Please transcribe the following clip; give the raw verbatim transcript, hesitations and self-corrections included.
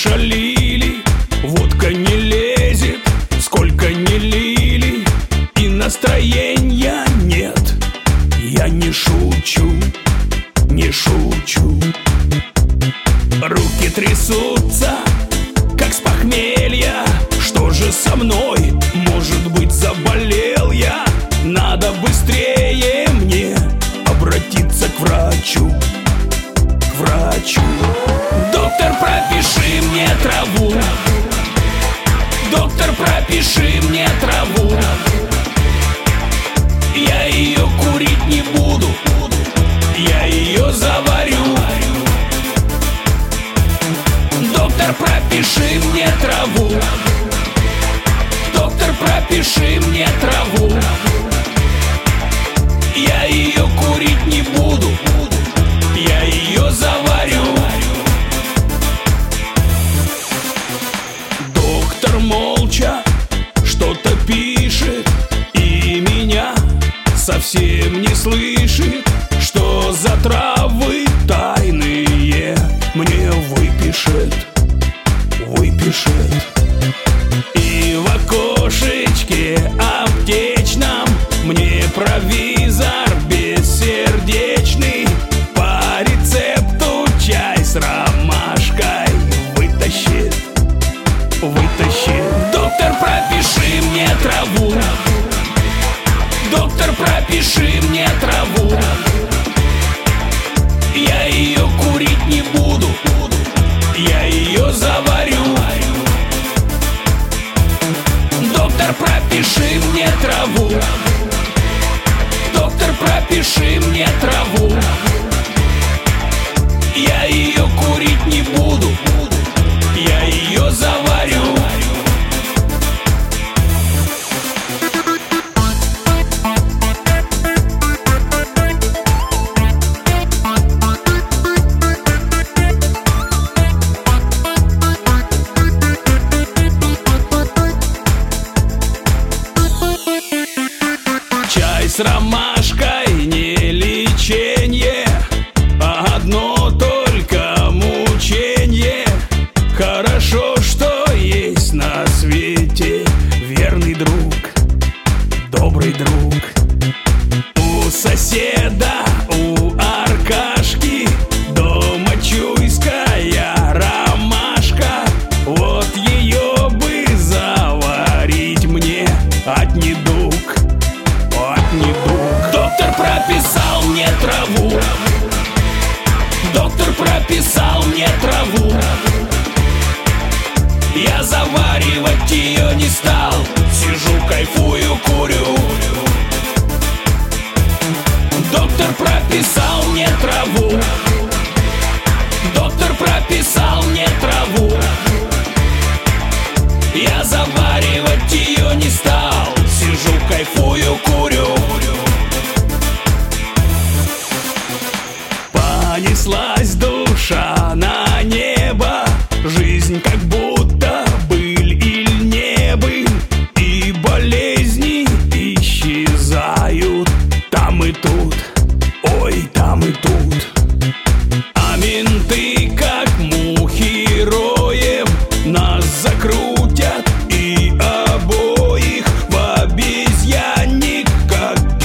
шалили, водка не лезет, сколько не лили, и настроения нет. Я не шучу, не шучу. Руки трясутся, как с похмелья. Что же со мной? Может быть, заболел я? Надо быстрее мне обратиться к врачу, к врачу. Доктор, пропиши мне траву. Доктор, пропиши мне траву. Я ее курить не буду, я ее заварю. Доктор, пропиши мне траву. Доктор, пропиши мне траву. Я ее курить не буду, я ее заварю. Доктор молча что-то пишет и меня совсем не слышит. Что за травы тайные мне выпишет, выпишет. И в окошечке аптечном мне провизор бессердечный по рецепту чай с ромашкой вытащит, вытащит. Доктор, пропиши мне траву. Доктор, пропиши мне траву. Я ее курить не буду, я ее заварю. Доктор, пропиши мне траву. Доктор, пропиши мне траву. Я ее курить не буду, я ее заварю. Чай с ромашкой не леченье, а одно только мученье. Хорошо, что есть на свете верный друг, добрый друг. У соседа, у Аркашки дома чуйская ромашка. Вот ее бы заварить мне от недуг, от недуг. Доктор прописал мне траву. Доктор прописал мне траву. Я заваривать ее не стал. Сижу, кайфую, курю. Доктор прописал мне траву. Доктор прописал мне траву. Я заваривать ее не стал. Сижу, кайфую, курю. Понеслась душа на небо. Жизнь как будто быль или не быль. И болезни исчезают там и тут.